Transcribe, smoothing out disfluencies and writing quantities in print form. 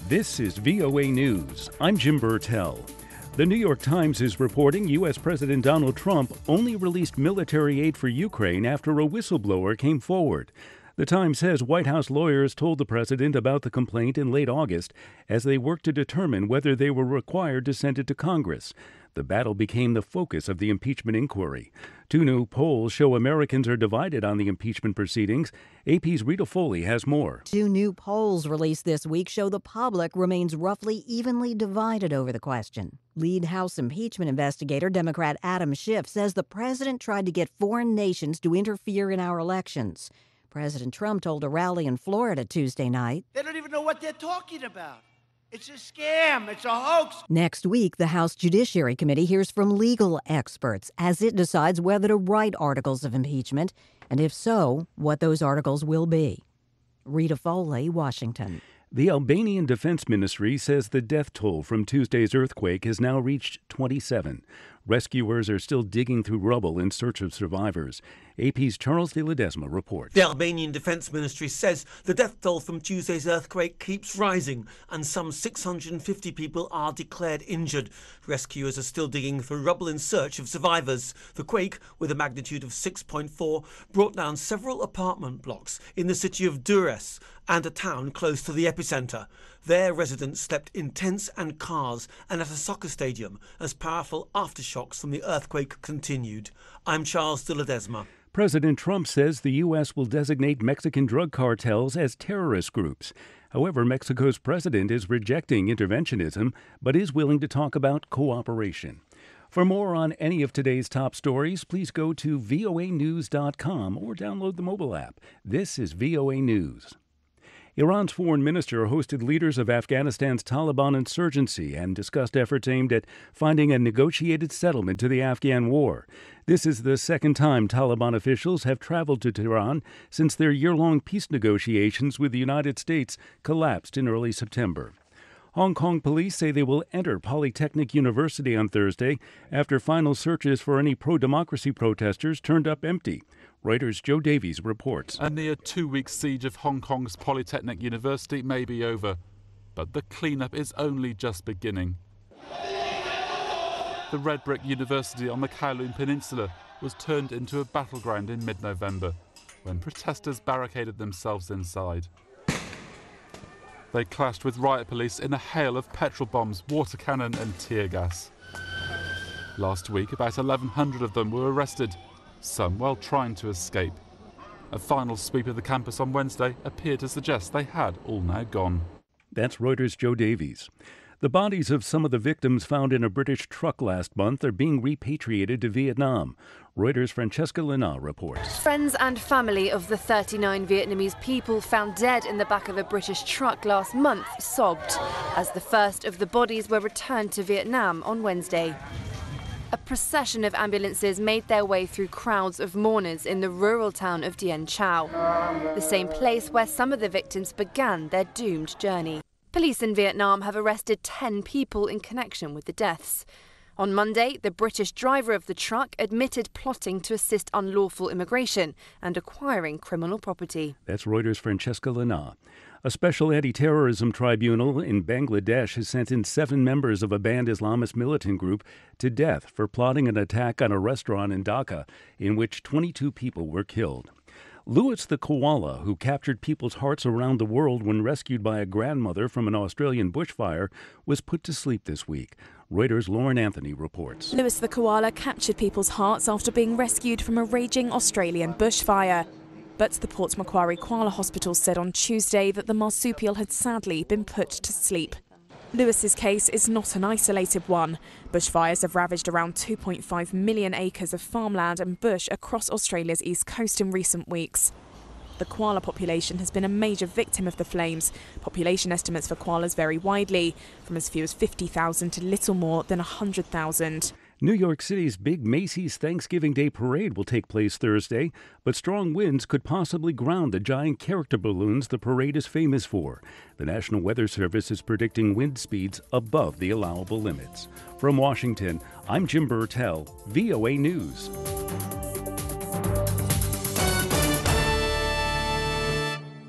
This is VOA News. I'm Jim Burtell. The New York Times is reporting U.S. President Donald Trump only released military aid for Ukraine after a whistleblower came forward. The Times says White House lawyers told the president about the complaint in late August as they worked to determine whether they were required to send it to Congress. The battle became the focus of the impeachment inquiry. Two new polls show Americans are divided on the impeachment proceedings. AP's Rita Foley has more. Two new polls released this week show the public remains roughly evenly divided over the question. Lead House impeachment investigator Democrat Adam Schiff says the president tried to get foreign nations to interfere in our elections. President Trump told a rally in Florida Tuesday night, "They don't even know what they're talking about. It's a scam. It's a hoax." Next week, the House Judiciary Committee hears from legal experts as it decides whether to write articles of impeachment, and if so, what those articles will be. Rita Foley, Washington. The Albanian Defense Ministry says the death toll from Tuesday's earthquake has now reached 27. Rescuers are still digging through rubble in search of survivors. AP's Charles de Ledesma reports. The Albanian Defense Ministry says the death toll from Tuesday's earthquake keeps rising and some 650 people are declared injured. Rescuers are still digging through rubble in search of survivors. The quake, with a magnitude of 6.4, brought down several apartment blocks in the city of Durrës and a town close to the epicenter. There, residents slept in tents and cars and at a soccer stadium as powerful aftershocks from the earthquake continued. I'm Charles de Ledesma. President Trump says the U.S. will designate Mexican drug cartels as terrorist groups. However, Mexico's president is rejecting interventionism, but is willing to talk about cooperation. For more on any of today's top stories, please go to voanews.com or download the mobile app. This is VOA News. Iran's foreign minister hosted leaders of Afghanistan's Taliban insurgency and discussed efforts aimed at finding a negotiated settlement to the Afghan war. This is the second time Taliban officials have traveled to Tehran since their year-long peace negotiations with the United States collapsed in early September. Hong Kong police say they will enter Polytechnic University on Thursday after final searches for any pro-democracy protesters turned up empty. Reuters' Joe Davies reports. A near 2-week siege of Hong Kong's Polytechnic University may be over, but the cleanup is only just beginning. The red brick university on the Kowloon Peninsula was turned into a battleground in mid-November when protesters barricaded themselves inside. They clashed with riot police in a hail of petrol bombs, water cannon and tear gas. Last week, about 1,100 of them were arrested, some while trying to escape. A final sweep of the campus on Wednesday appeared to suggest they had all now gone. That's Reuters' Joe Davies. The bodies of some of the victims found in a British truck last month are being repatriated to Vietnam. Reuters' Francesca Lina reports. Friends and family of the 39 Vietnamese people found dead in the back of a British truck last month sobbed as the first of the bodies were returned to Vietnam on Wednesday. A procession of ambulances made their way through crowds of mourners in the rural town of Dien Chau, the same place where some of the victims began their doomed journey. Police in Vietnam have arrested 10 people in connection with the deaths. On Monday, the British driver of the truck admitted plotting to assist unlawful immigration and acquiring criminal property. That's Reuters' Francesca Lina. A special anti-terrorism tribunal in Bangladesh has sentenced 7 members of a banned Islamist militant group to death for plotting an attack on a restaurant in Dhaka in which 22 people were killed. Louis the koala, who captured people's hearts around the world when rescued by a grandmother from an Australian bushfire, was put to sleep this week. Reuters' Lauren Anthony reports. Louis the koala captured people's hearts after being rescued from a raging Australian bushfire. But the Port Macquarie Koala Hospital said on Tuesday that the marsupial had sadly been put to sleep. Lewis's case is not an isolated one. Bushfires have ravaged around 2.5 million acres of farmland and bush across Australia's east coast in recent weeks. The koala population has been a major victim of the flames. Population estimates for koalas vary widely, from as few as 50,000 to little more than 100,000. New York City's big Macy's Thanksgiving Day Parade will take place Thursday, but strong winds could possibly ground the giant character balloons the parade is famous for. The National Weather Service is predicting wind speeds above the allowable limits. From Washington, I'm Jim Burtell, VOA News.